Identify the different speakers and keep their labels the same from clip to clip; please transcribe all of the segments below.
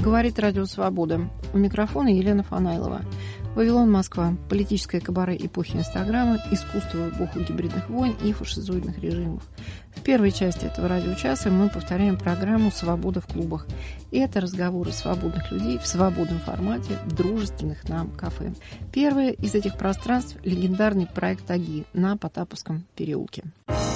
Speaker 1: Говорит Радио Свобода. У микрофона Елена Фанайлова. Вавилон, Москва. Политическое кабаре эпохи Инстаграма, искусство в эпоху гибридных войн и фашизоидных режимов. В первой части этого радиочаса мы повторяем программу «Свобода в клубах». И это разговоры свободных людей в свободном формате в дружественных нам кафе. Первое из этих пространств – легендарный проект «Аги» на Потаповском переулке.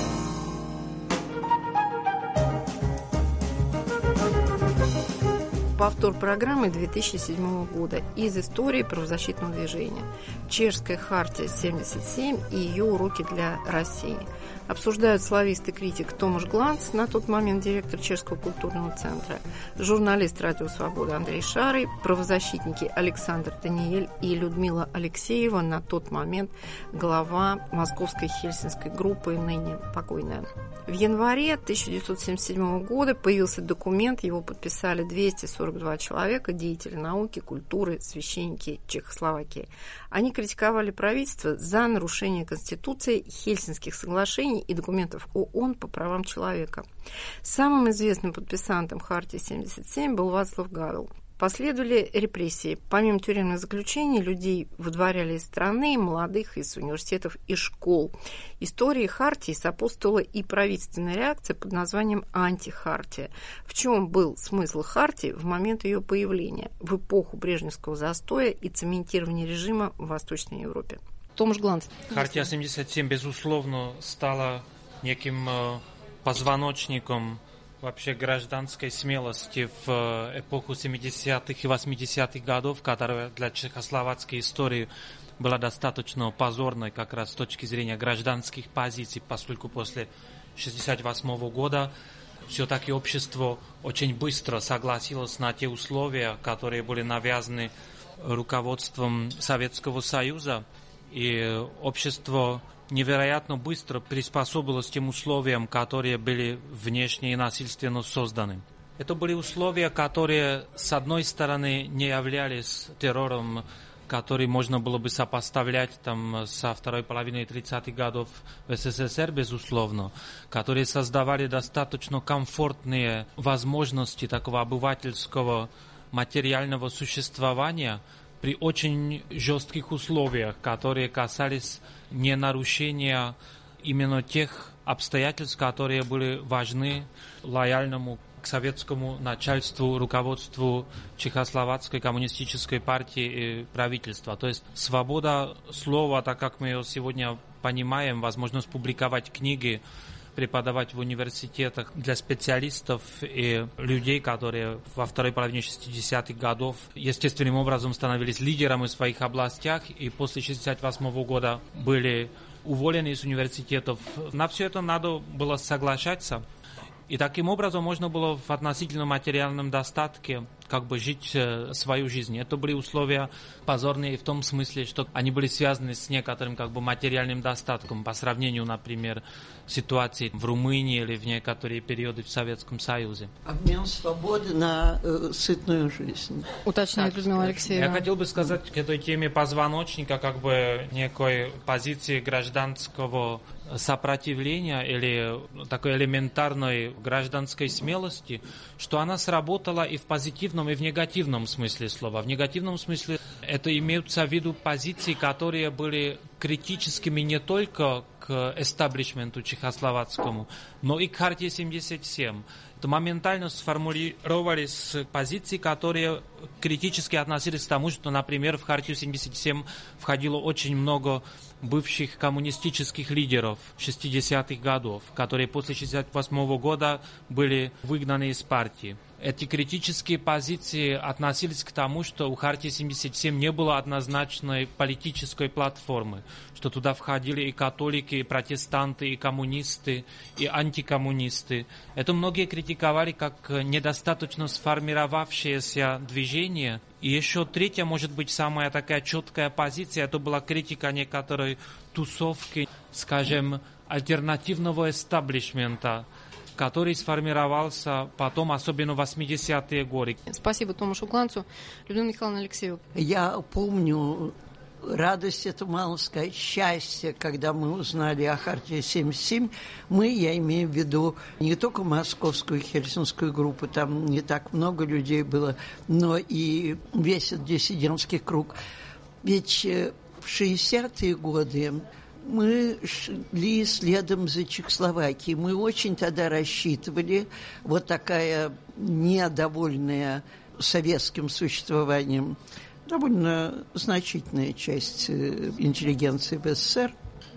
Speaker 1: Повтор программы 2007 года из истории правозащитного движения. Чешская хартия 77 и ее уроки для России. Обсуждают славист и критик Томаш Гланц, на тот момент директор Чешского культурного центра, журналист Радио Свобода Андрей Шарый, правозащитники Александр Даниэль и Людмила Алексеева, на тот момент глава Московской хельсинской группы, ныне покойная. В январе 1977 года появился документ, его подписали 242 человека, деятели науки, культуры, священники Чехословакии. Они критиковали правительство за нарушение Конституции, Хельсинских соглашений и документов ООН по правам человека. Самым известным подписантом Хартии 77 был Вацлав Гавел. Последовали репрессии. Помимо тюремных заключений, людей выдворяли из страны, молодых из университетов и школ. Истории Хартии сопутствовала и правительственная реакция под названием «антихартия». В чем был смысл Хартии в момент ее появления, в эпоху брежневского застоя и цементирования режима в Восточной Европе? Томаш Гланц.
Speaker 2: Хартия 77, безусловно, стала неким позвоночником вообще гражданской смелости в эпоху 70-х и 80-х годов, которая для чехословацкой истории была достаточно позорной как раз с точки зрения гражданских позиций, поскольку после 1968 года все-таки общество очень быстро согласилось на те условия, которые были навязаны руководством Советского Союза, и общество невероятно быстро приспособилось к тем условиям, которые были внешне и насильственно созданы. Это были условия, которые, с одной стороны, не являлись террором, который можно было бы сопоставлять со второй половиной 30-х годов в СССР, безусловно, которые создавали достаточно комфортные возможности такого обывательского материального существования при очень жестких условиях, которые касались не нарушения именно тех обстоятельств, которые были важны лояльному к советскому начальству, руководству Чехословацкой коммунистической партии и правительства. То есть свобода слова, так как мы ее сегодня понимаем, возможность публиковать книги, преподавать в университетах для специалистов и людей, которые во второй половине 60-х годов естественным образом становились лидерами в своих областях и после 1968 года были уволены из университетов. На все это надо было соглашаться. И таким образом можно было в относительно материальном достатке жить свою жизнь. Это были условия позорные в том смысле, что они были связаны с некоторым материальным достатком по сравнению, например, с ситуацией в Румынии или в некоторые периоды в Советском Союзе.
Speaker 3: Обмен свободы на сытную жизнь.
Speaker 1: Уточняет Людмила Алексеевна.
Speaker 2: Я хотел бы сказать к этой теме позвоночника, некой позиции гражданского сопротивления или такой элементарной гражданской смелости, что она сработала и в позитивном, и в негативном смысле слова. В негативном смысле это имеются в виду позиции, которые были критическими не только к эстаблишменту чехословацкому, но и к Хартии 77. Это моментально сформулировались позиции, которые критически относились к тому, что, например, в Хартию 77 входило очень много бывших коммунистических лидеров 60-х годов, которые после 1968 года были выгнаны из партии. Эти критические позиции относились к тому, что у Хартии 77 не было однозначной политической платформы, что туда входили и католики, и протестанты, и коммунисты, и антикоммунисты. Это многие критиковали как недостаточно сформировавшееся движение. И еще третья, может быть, самая такая четкая позиция, это была критика некоторой тусовки, скажем, альтернативного эстаблишмента, который сформировался потом, особенно в 80-е годы.
Speaker 1: Спасибо Томашу Гланцу. Людмила Михайловна Алексеева.
Speaker 3: Я помню радость, это мало сказать, счастье, когда мы узнали о Хартии 77, я имею в виду не только московскую и хельсинскую группу, там не так много людей было, но и весь этот диссидентский круг. Ведь в 60-е годы мы шли следом за Чехословакией. Мы очень тогда рассчитывали, вот такая недовольная советским существованием, довольно значительная часть интеллигенции в СССР.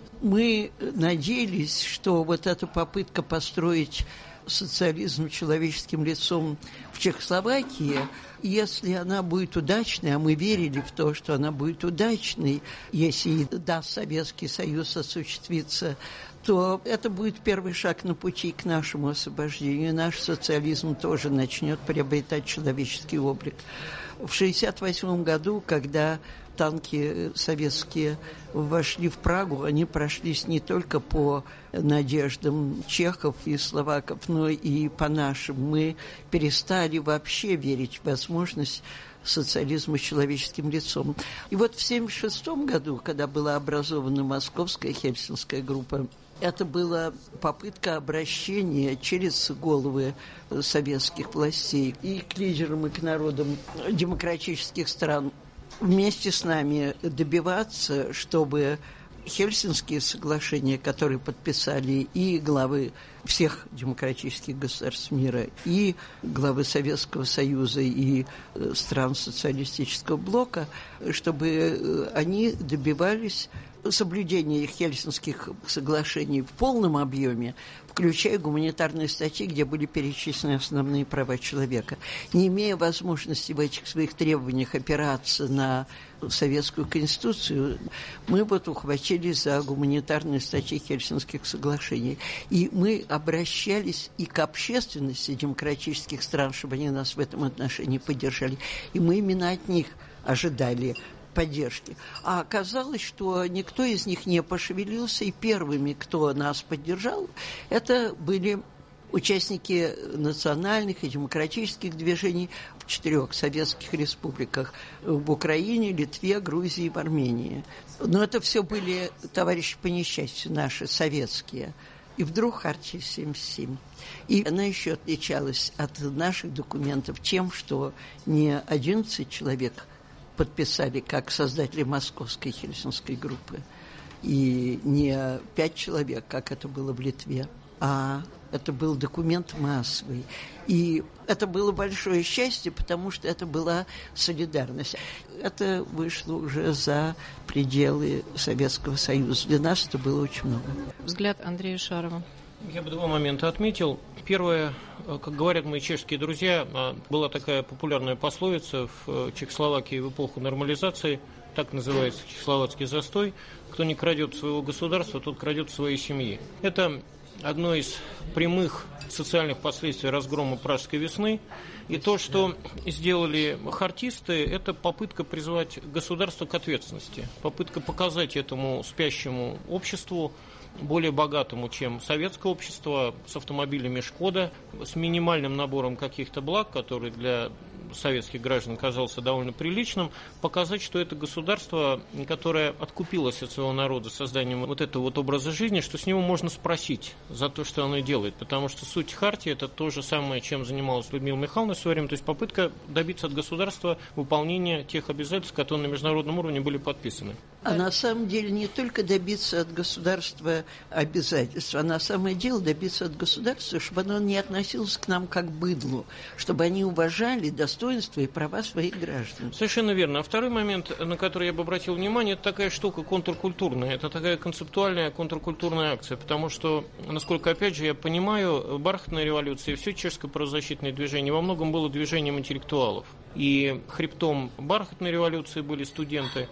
Speaker 3: Мы надеялись, что вот эта попытка построить социализм человеческим лицом в Чехословакии, если она будет удачной, а мы верили в то, что она будет удачной, если даст Советский Союз осуществиться, то это будет первый шаг на пути к нашему освобождению. Наш социализм тоже начнет приобретать человеческий облик. В 1968 году, когда танки советские вошли в Прагу, они прошлись не только по надеждам чехов и словаков, но и по нашим. Мы перестали вообще верить в возможность социализма с человеческим лицом. И вот в 1976 году, когда была образована Московская хельсинская группа, это была попытка обращения через головы советских властей и к лидерам, и к народам демократических стран вместе с нами добиваться, чтобы Хельсинские соглашения, которые подписали и главы всех демократических государств мира, и главы Советского Союза, и стран социалистического блока, чтобы они добивались соблюдения Хельсинских соглашений в полном объеме, включая гуманитарные статьи, где были перечислены основные права человека. Не имея возможности в этих своих требованиях опираться на Советскую Конституцию, мы ухватились за гуманитарные статьи Хельсинских соглашений. И мы обращались и к общественности демократических стран, чтобы они нас в этом отношении поддержали. И мы именно от них ожидали поддержки. А оказалось, что никто из них не пошевелился, и первыми, кто нас поддержал, это были участники национальных и демократических движений в 4 советских республиках: в Украине, Литве, Грузии, в Армении. Но это все были товарищи по несчастью наши, советские. И вдруг Хартия 77. И она еще отличалась от наших документов тем, что не 11 человек подписали как создатели Московской хельсинской группы, и не 5 человек, как это было в Литве, а это был документ массовый. И это было большое счастье, потому что это была солидарность. Это вышло уже за пределы Советского Союза. Для нас это было очень много.
Speaker 1: Взгляд Андрея Шарова.
Speaker 4: Я бы 2 момента отметил. Первое, как говорят мои чешские друзья, была такая популярная пословица в Чехословакии в эпоху нормализации, так называется чехословацкий застой: кто не крадет своего государства, тот крадет своей семьи. Это одно из прямых социальных последствий разгрома Пражской весны. И то, что сделали хартисты, это попытка призвать государство к ответственности, попытка показать этому спящему обществу, более богатому, чем советское общество, с автомобилями «Шкода», с минимальным набором каких-то благ, который для советских граждан казался довольно приличным, показать, что это государство, которое откупилось от своего народа созданием вот этого образа жизни, что с него можно спросить за то, что оно делает. Потому что суть хартии – это то же самое, чем занималась Людмила Михайловна в свое время, то есть попытка добиться от государства выполнения тех обязательств, которые на международном уровне были подписаны.
Speaker 3: А на самом деле не только добиться от государства обязательств, а на самое деле добиться от государства, чтобы оно не относилось к нам как к быдлу, чтобы они уважали достоинства и права своих граждан.
Speaker 4: Совершенно верно. А второй момент, на который я бы обратил внимание, это такая штука контркультурная, это такая концептуальная контркультурная акция, потому что, насколько, опять же, я понимаю, бархатная революция и все чешское правозащитное движение во многом было движением интеллектуалов. И хребтом бархатной революции были студенты,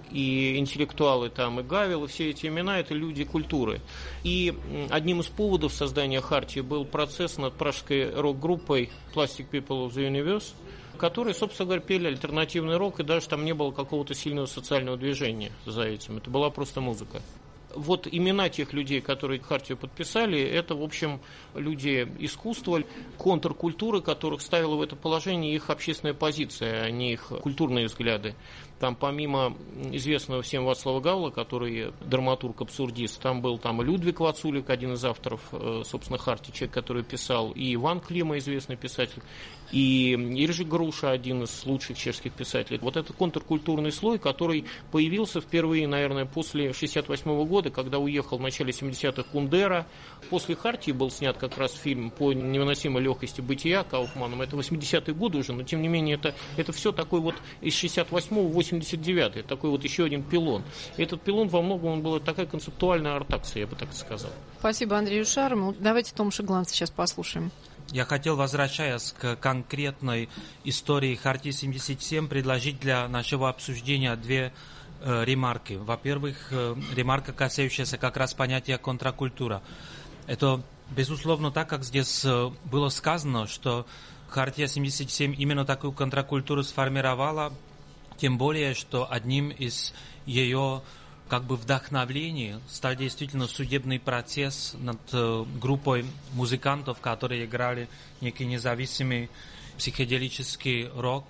Speaker 4: и интеллектуалы там, и Гавел, и все эти имена – это люди культуры. И одним из поводов создания хартии был процесс над пражской рок-группой Plastic People of the Universe, которые, собственно говоря, пели альтернативный рок, и даже там не было какого-то сильного социального движения за этим. Это была просто музыка. Вот имена тех людей, которые хартию подписали, это, в общем, люди искусства, контркультуры, которых ставила в это положение их общественная позиция, а не их культурные взгляды. Там помимо известного всем Вацлава Гавла, который драматург-абсурдист, там был и Людвиг Вацулик, один из авторов, собственно, Хартии, человек, который писал, и Иван Клима, известный писатель, и Иржи Груша, один из лучших чешских писателей. Вот этот контркультурный слой, который появился впервые, наверное, после 1968 года, когда уехал в начале 70-х Кундера. После Хартии был снят как раз фильм по невыносимой легкости бытия Кауфманом. Это 80-е годы уже, но тем не менее это все такой вот из 68-го в 89-й, такой вот еще один пилон. И этот пилон во многом была такая концептуальная артакция, я бы так сказал.
Speaker 1: Спасибо Андрею Шарму. Давайте Томаша Гланца сейчас послушаем.
Speaker 2: Я хотел, возвращаясь к конкретной истории Хартии 77, предложить для нашего обсуждения две ремарки. Во-первых, ремарка, касающаяся как раз понятия контркультура. Это, безусловно, так, как здесь было сказано, что Хартия 77 именно такую контркультуру сформировала, тем более, что одним из ее вдохновлений стал действительно судебный процесс над группой музыкантов, которые играли некий независимый психоделический рок,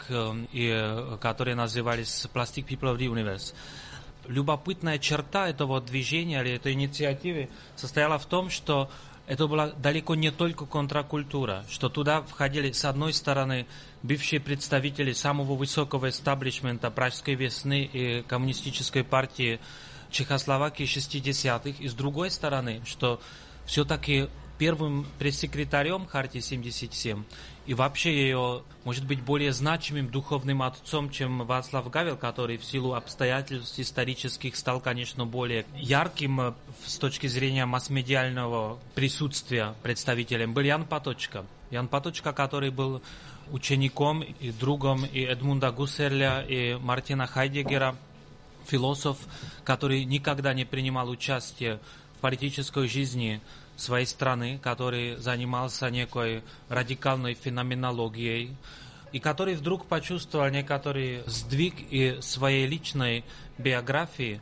Speaker 2: и которые назывались Plastic People of the Universe. Любопытная черта этого движения или этой инициативы состояла в том, что это была далеко не только контркультура, что туда входили, с одной стороны, бывшие представители самого высокого эстаблишмента Пражской весны и коммунистической партии Чехословакии 60-х, и с другой стороны, что все-таки первым пресс-секретарем Хартии 77 и вообще ее, может быть, более значимым духовным отцом, чем Václav Гавел, который в силу обстоятельств исторических стал, конечно, более ярким с точки зрения масс-медиального присутствия представителем, был Ян Паточка. Ян Паточка, который был учеником и другом и Эдмунда Гуссерля, и Мартина Хайдеггера, философ, который никогда не принимал участие в политической жизни своей страны, который занимался некой радикальной феноменологией, и который вдруг почувствовал некоторый сдвиг и своей личной биографии,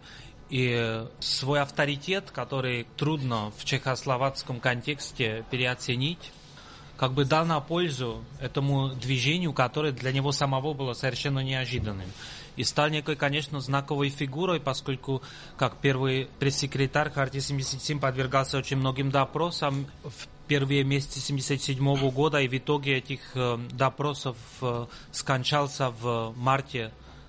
Speaker 2: и свой авторитет, который трудно в чехословацком контексте переоценить, дал на пользу этому движению, которое для него самого было совершенно неожиданным. И стал некой, конечно, знаковой фигурой, поскольку, как первый пресс-секретарь Хартии 77 подвергался очень многим допросам в первые месяцы 1977 года, и в итоге этих допросов скончался в марте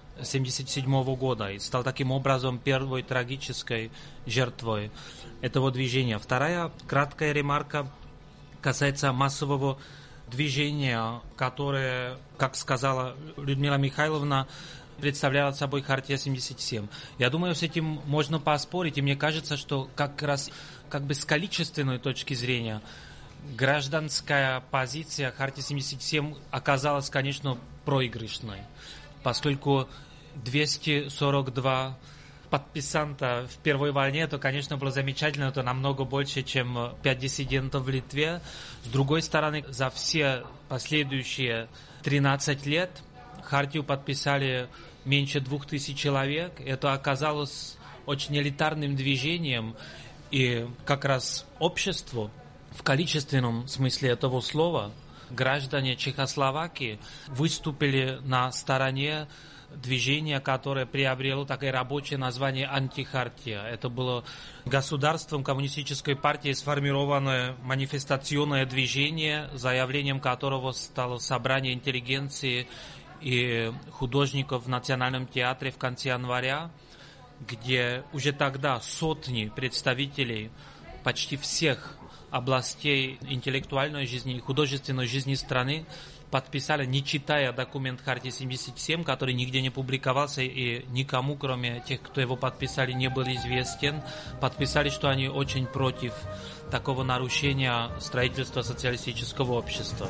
Speaker 2: 1977 года и стал таким образом первой трагической жертвой этого движения. Вторая краткая ремарка касается массового движения, которое, как сказала Людмила Михайловна, представляла собой Хартия 77. Я думаю, с этим можно поспорить, и мне кажется, что как раз с количественной точки зрения гражданская позиция Хартии 77 оказалась, конечно, проигрышной, поскольку 242 подписанта в Первой войне, это, конечно, было замечательно, это намного больше, чем 5 диссидентов в Литве. С другой стороны, за все последующие 13 лет Хартию подписали меньше 2000 человек. Это оказалось очень элитарным движением, и как раз обществу, в количественном смысле этого слова, граждане Чехословакии выступили на стороне движение, которое приобрело такое рабочее название «Антихартия». Это было государством коммунистической партии сформированное манифестационное движение, заявлением которого стало собрание интеллигенции и художников в Национальном театре в конце января, где уже тогда сотни представителей почти всех областей интеллектуальной жизни и художественной жизни страны подписали, не читая документ Хартии 77, который нигде не публиковался и никому, кроме тех, кто его подписали, не был известен, подписали, что они очень против такого нарушения строительства социалистического общества.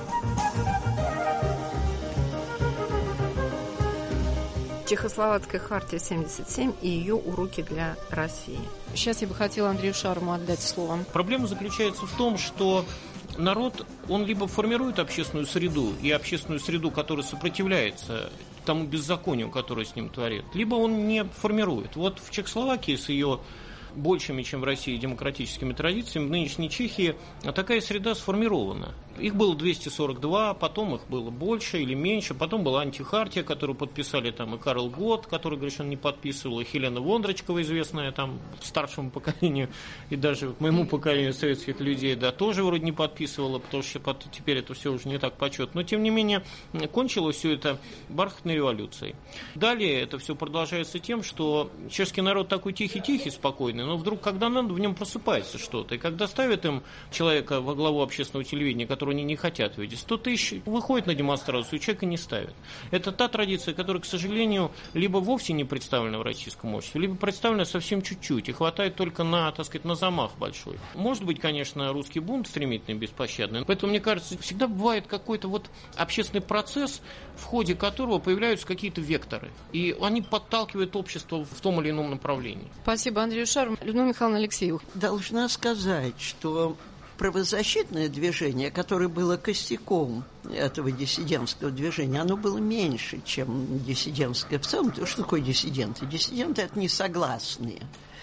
Speaker 1: Чехословацкая хартия 77 и ее уроки для России. Сейчас я бы хотела Андрею Шарму отдать слово.
Speaker 4: Проблема заключается в том, что народ, он либо формирует общественную среду, и общественную среду, которая сопротивляется тому беззаконию, которое с ним творит, либо он не формирует. Вот в Чехословакии с ее большими, чем в России, демократическими традициями, в нынешней Чехии такая среда сформирована. Их было 242, потом их было больше или меньше, потом была антихартия, которую подписали там и Карл Гот, который, говорит, что он не подписывал, и Хелена Вондрачкова, известная там старшему поколению, и даже моему поколению советских людей, да, тоже вроде не подписывала, потому что теперь это все уже не так почетно. Но, тем не менее, кончилось все это бархатной революцией. Далее это все продолжается тем, что чешский народ такой тихий-тихий, спокойный, но вдруг, когда надо, в нем просыпается что-то. И когда ставят им человека во главу общественного телевидения, которого они не хотят видеть, 100 тысяч выходит на демонстрацию, человека не ставят. Это та традиция, которая, к сожалению, либо вовсе не представлена в российском обществе, либо представлена совсем чуть-чуть, и хватает только на, так сказать, на замах большой. Может быть, конечно, русский бунт стремительный, беспощадный, поэтому, мне кажется, всегда бывает какой-то вот общественный процесс, в ходе которого появляются какие-то векторы, и они подталкивают общество в том или ином направлении.
Speaker 1: Спасибо, Андрей Шарм. Людмила Михайловна Алексеева.
Speaker 3: Должна сказать, что правозащитное движение, которое было костяком этого диссидентского движения, оно было меньше, чем диссидентское в целом. Что такое диссиденты? Диссиденты – это несогласные.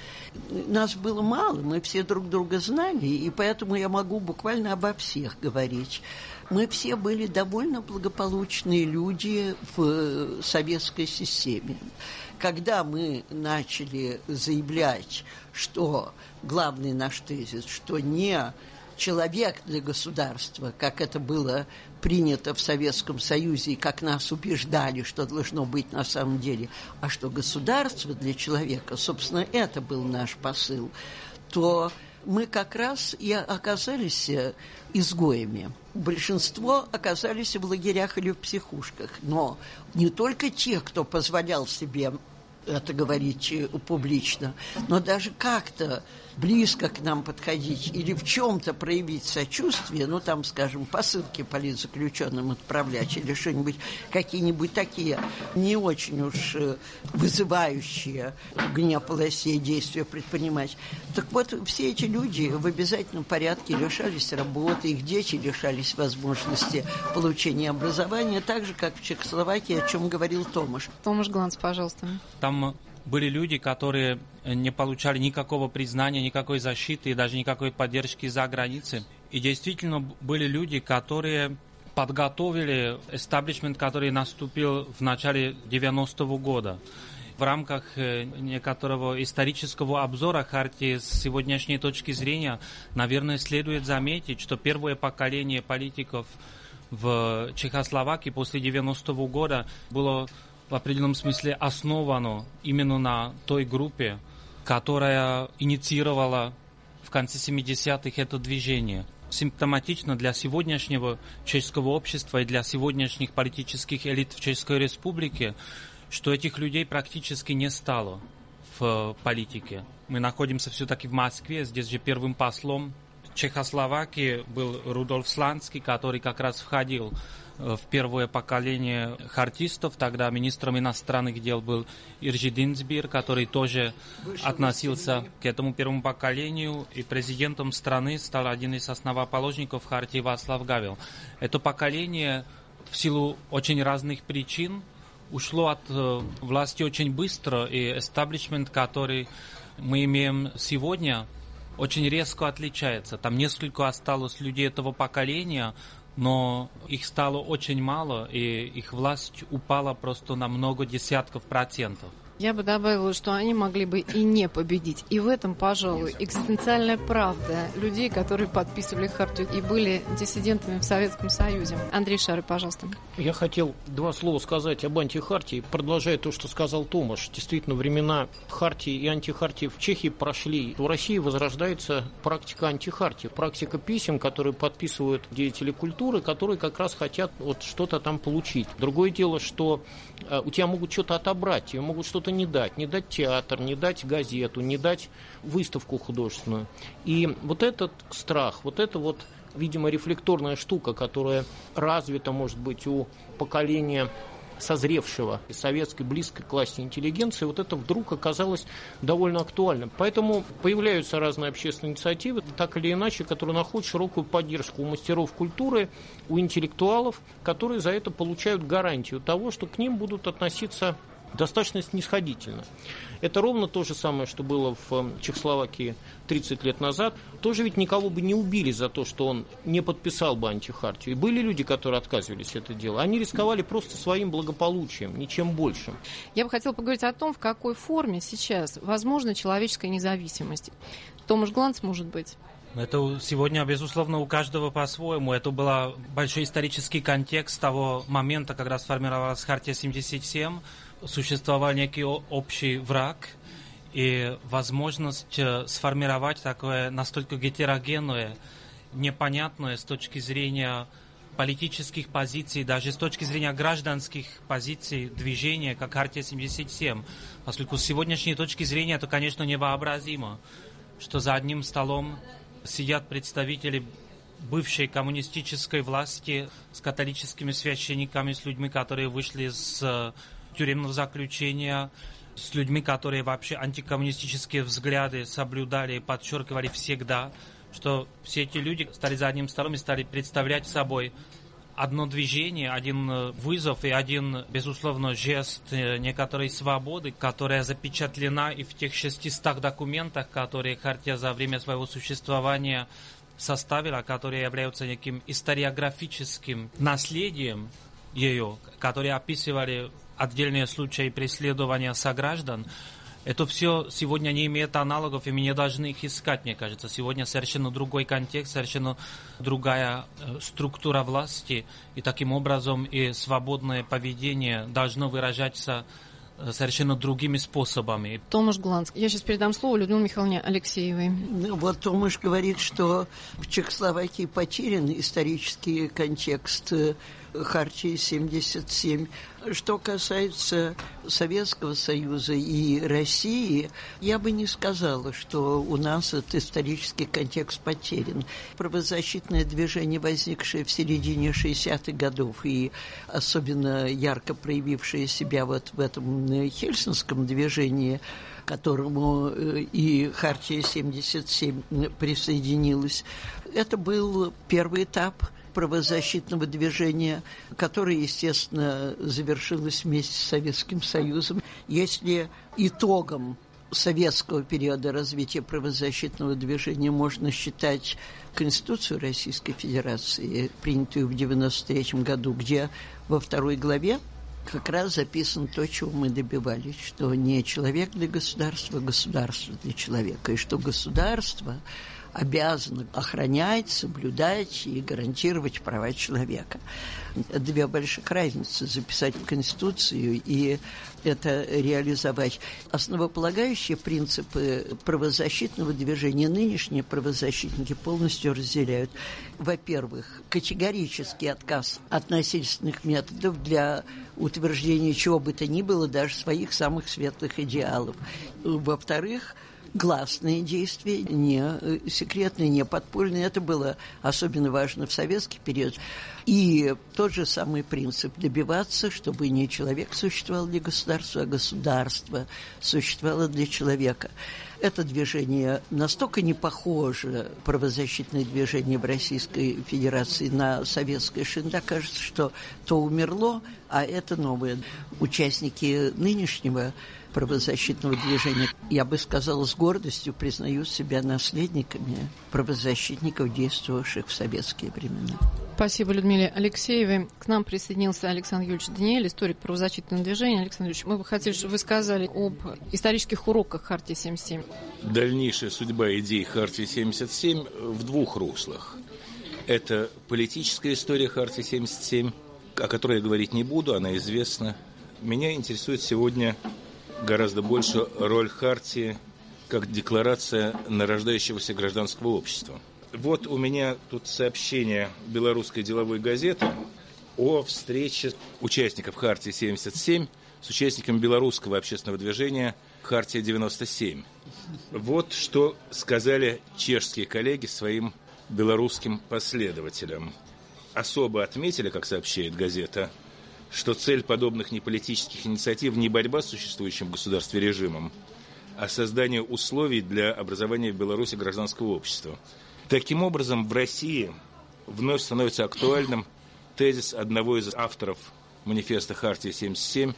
Speaker 3: Нас было мало, мы все друг друга знали, и поэтому я могу буквально обо всех говорить. Мы все были довольно благополучные люди в советской системе. Когда мы начали заявлять, что главный наш тезис, что не человек для государства, как это было принято в Советском Союзе, и как нас убеждали, что должно быть на самом деле, а что государство для человека, собственно, это был наш посыл, то мы как раз и оказались изгоями. Большинство оказались в лагерях или в психушках, но не только те, кто позволял себе это говорить публично, но даже как-то близко к нам подходить или в чем-то проявить сочувствие, ну, там, скажем, посылки политзаключенным отправлять или что-нибудь, какие-нибудь такие не очень уж вызывающие гнев властей действия предпринимать. Так вот, все эти люди в обязательном порядке лишались работы, их дети лишались возможности получения образования, так же, как в Чехословакии, о чем говорил Томаш.
Speaker 1: Томаш Гланц, пожалуйста.
Speaker 2: Там были люди, которые не получали никакого признания, никакой защиты и даже никакой поддержки за границей. И действительно были люди, которые подготовили эстаблишмент, который наступил в начале 90-го года. В рамках некоторого исторического обзора Хартии с сегодняшней точки зрения, наверное, следует заметить, что первое поколение политиков в Чехословакии после 90-го года было в определенном смысле основано именно на той группе, которая инициировала в конце 70-х это движение. Симптоматично для сегодняшнего чешского общества и для сегодняшних политических элит в Чешской Республике, что этих людей практически не стало в политике. Мы находимся все-таки в Москве, здесь же первым послом Чехословакии был Рудольф Сланский, который как раз входил в первое поколение хартистов. Тогда министром иностранных дел был Иржи Динцбир, который тоже относился к этому первому поколению, и президентом страны стал один из основоположников Хартии Václav Гавел. Это поколение в силу очень разных причин ушло от власти очень быстро, и эстаблишмент, который мы имеем сегодня, очень резко отличается. Там несколько осталось людей этого поколения, но их стало очень мало, и их власть упала просто на много десятков процентов.
Speaker 1: Я бы добавила, что они могли бы и не победить. И в этом, пожалуй, экзистенциальная правда людей, которые подписывали Хартию и были диссидентами в Советском Союзе. Андрей Шары, пожалуйста.
Speaker 4: Я хотел два слова сказать об антихартии, продолжая то, что сказал Томаш. Действительно, времена хартии и антихартии в Чехии прошли. В России возрождается практика антихартии, практика писем, которые подписывают деятели культуры, которые как раз хотят вот что-то там получить. Другое дело, что у тебя могут что-то отобрать, тебе могут что-то не дать театр, не дать газету, не дать выставку художественную. И вот этот страх, вот это вот, видимо, рефлекторная штука, которая развита, может быть, у поколения созревшего советской близкой классе интеллигенции, вот это вдруг оказалось довольно актуальным. Поэтому появляются разные общественные инициативы, так или иначе, которые находят широкую поддержку у мастеров культуры, у интеллектуалов, которые за это получают гарантию того, что к ним будут относиться достаточно снисходительно. Это ровно то же самое, что было в Чехословакии 30 лет назад. Тоже ведь никого бы не убили за то, что он не подписал бы антихартию. И были люди, которые отказывались это делать. Они рисковали просто своим благополучием, ничем большим.
Speaker 1: Я бы хотела поговорить о том, в какой форме сейчас возможна человеческая независимость. Томаш Гланц, может быть?
Speaker 2: Это сегодня, безусловно, у каждого по-своему. Это был большой исторический контекст того момента, когда сформировалась Хартия 77, существовал некий общий враг, и возможность сформировать такое настолько гетерогенное, непонятное с точки зрения политических позиций, даже с точки зрения гражданских позиций движения, как Хартия 77. Поскольку с сегодняшней точки зрения это, конечно, невообразимо, что за одним столом сидят представители бывшей коммунистической власти с католическими священниками, с людьми, которые вышли из тюремного заключения, с людьми, которые вообще антикоммунистические взгляды соблюдали и подчеркивали всегда, что все эти люди стали за одним столом и стали представлять собой одно движение, один вызов и один, безусловно, жест некоторой свободы, которая запечатлена и в тех 600 документах, которые Хартия за время своего существования составила, которые являются неким историографическим наследием ее, которые описывали отдельные случаи преследования сограждан. Это все сегодня не имеет аналогов, и мы не должны их искать, мне кажется. Сегодня совершенно другой контекст, совершенно другая структура власти, и таким образом и свободное поведение должно выражаться совершенно другими способами.
Speaker 1: Томаш Гланц. Я сейчас передам слово Людмиле Михайловне Алексеевой.
Speaker 3: Вот Томаш говорит, что в Чехословакии потерян исторический контекст Хартии 77. Что касается Советского Союза и России, я бы не сказала, что у нас этот исторический контекст потерян. Правозащитное движение, возникшее в середине 60-х годов и особенно ярко проявившее себя вот в этом хельсинском движении, к которому и Хартия 77 присоединилась, это был первый этап правозащитного движения, которое, естественно, завершилось вместе с Советским Союзом. Если итогом советского периода развития правозащитного движения можно считать Конституцию Российской Федерации, принятую в 1993 году, где во 2 главе как раз записано то, чего мы добивались, что не человек для государства, а государство для человека, и что государство обязано охранять, соблюдать и гарантировать права человека. 2 больших разницы: записать в Конституцию и это реализовать. Основополагающие принципы правозащитного движения нынешние правозащитники полностью разделяют. Во-первых, категорический отказ от насильственных методов для утверждения чего бы то ни было, даже своих самых светлых идеалов. Во-вторых, гласные действия, не секретные, не подпольные. Это было особенно важно в советский период. И тот же самый принцип – добиваться, чтобы не человек существовал для государства, а государство существовало для человека. Это движение настолько не похоже, правозащитное движение в Российской Федерации, на советское, что иногда кажется, что то умерло, а это новое. Участники нынешнего правозащитного движения, я бы сказала, с гордостью признают себя наследниками правозащитников, действовавших в советские времена.
Speaker 1: Спасибо Людмиле Алексеевой. К нам присоединился Александр Юрьевич Даниэль, историк правозащитного движения. Александр Юрьевич, мы бы хотели, чтобы вы сказали об исторических уроках Хартии 77.
Speaker 5: Дальнейшая судьба идей Хартии 77 в 2 руслах. Это политическая история Хартии 77, о которой я говорить не буду, она известна. Меня интересует сегодня гораздо больше роль Хартии как декларация нарождающегося гражданского общества. Вот у меня тут сообщение белорусской деловой газеты о встрече участников Хартии 77 с участниками белорусского общественного движения Хартия 97. Вот что сказали чешские коллеги своим белорусским последователям. Особо отметили, как сообщает газета, что цель подобных неполитических инициатив не борьба с существующим в государстве режимом, а создание условий для образования в Беларуси гражданского общества. Таким образом, в России вновь становится актуальным тезис одного из авторов манифеста Хартии 77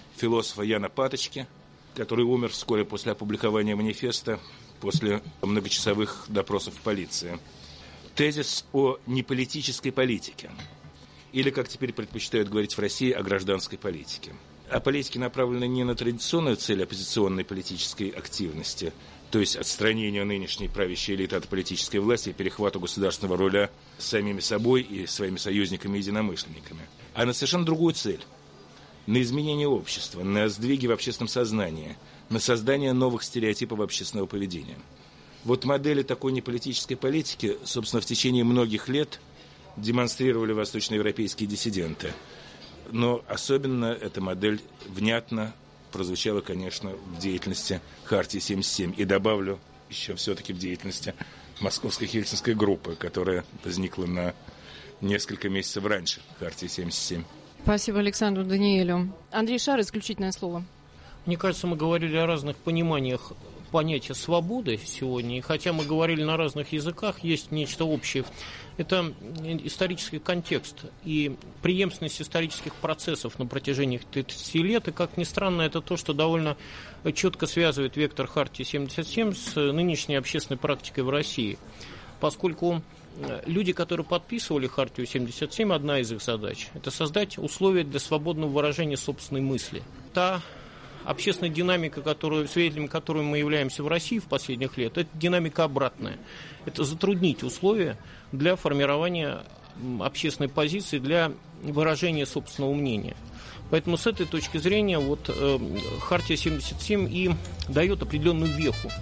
Speaker 5: философа Яна Паточки, который умер вскоре после опубликования манифеста, после многочасовых допросов в полиции. Тезис о неполитической политике, или, как теперь предпочитают говорить в России, о гражданской политике. О политике, направленной не на традиционную цель оппозиционной политической активности, то есть отстранению нынешней правящей элиты от политической власти и перехвату государственного руля самими собой и своими союзниками и единомышленниками, а на совершенно другую цель. На изменение общества, на сдвиги в общественном сознании, на создание новых стереотипов общественного поведения. Вот модели такой неполитической политики, собственно, в течение многих лет демонстрировали восточноевропейские диссиденты. Но особенно эта модель внятно прозвучала, конечно, в деятельности Хартии 77. И добавлю еще все-таки в деятельности Московской Хельсинской группы, которая возникла на несколько месяцев раньше Хартии 77.
Speaker 1: Спасибо Александру Даниэлю. Андрей Шар, исключительное слово.
Speaker 4: Мне кажется, мы говорили о разных пониманиях понятия свободы сегодня, и хотя мы говорили на разных языках, есть нечто общее. Это исторический контекст и преемственность исторических процессов на протяжении 30 лет, и, как ни странно, это то, что довольно четко связывает вектор Хартии 77 с нынешней общественной практикой в России, поскольку люди, которые подписывали Хартию 77, одна из их задач – это создать условия для свободного выражения собственной мысли. Та общественная динамика, свидетелями которой мы являемся в России в последних лет, это динамика обратная. Это затруднить условия для формирования общественной позиции, для выражения собственного мнения. Поэтому с этой точки зрения Хартия 77 и дает определенную веху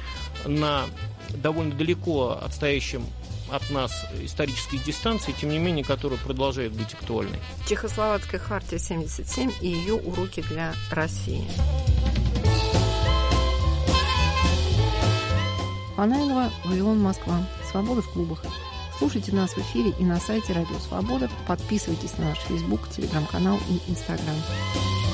Speaker 4: на довольно далеко отстоящем от нас исторические дистанции, тем не менее, которая продолжает быть актуальной.
Speaker 1: Чехословацкая хартия 77 и ее уроки для России. Панайлова, Вавилон, Москва. Свобода в клубах. Слушайте нас в эфире и на сайте Радио Свобода. Подписывайтесь на наш Facebook, Телеграм-канал и Инстаграм.